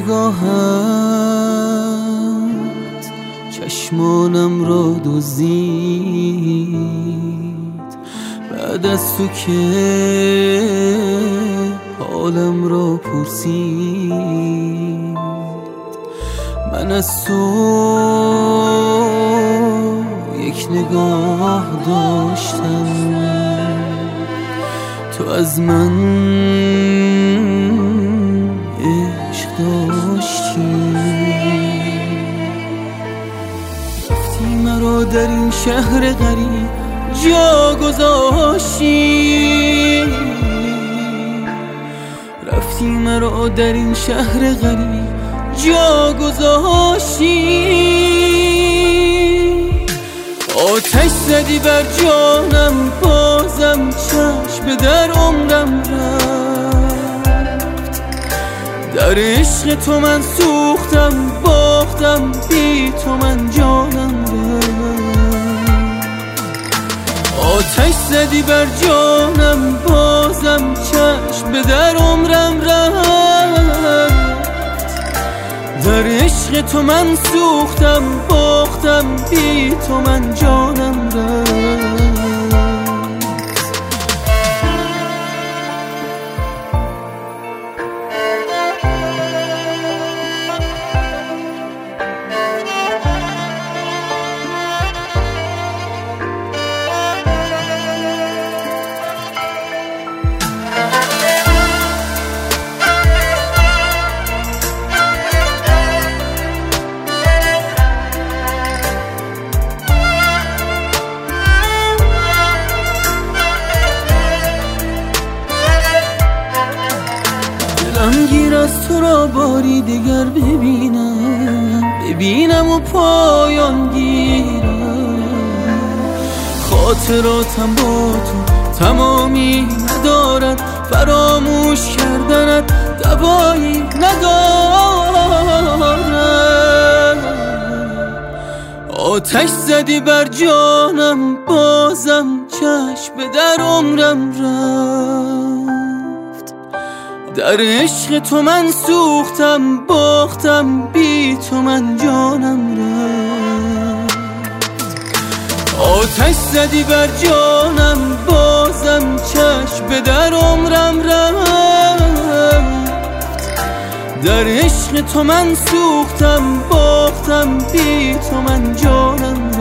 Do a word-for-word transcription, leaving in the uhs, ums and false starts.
نگاهت چشمانم را دزدید، بعد از تو که حالم را پرسید. من از تو یک نگاه داشتم، تو از من عشق داشتی. رفتی مرا در این شهر غریب جا گذاشتی، رفتی مرا در این شهر غریب جا گذاشتی. آتش زدی بر جانم، بازم چشم در عمرم رفت. در عشق تو من سوختم، باختم، بی تو من جانم رفت. آتش زدی بر جانم، بازم چشم در عمرم رفت. در عشق تو من سوختم، باختم، بی تو من جانم رفت. دلم گیر از تو را باری دیگر ببینم، ببینم و پایان گیرم. خاطراتم با تو تمامی ندارد، فراموش کردنت دوایی ندارد. آتش زدی بر جانم، بازم چشم در عمرم رفت. در عشق تو من سوختم، باختم، بی تو من جانم رفت. آتش زدی بر جانم، بازم چشم در عمرم رفت. در عشق تو من سوختم، باختم، بی تو من جانم رفت.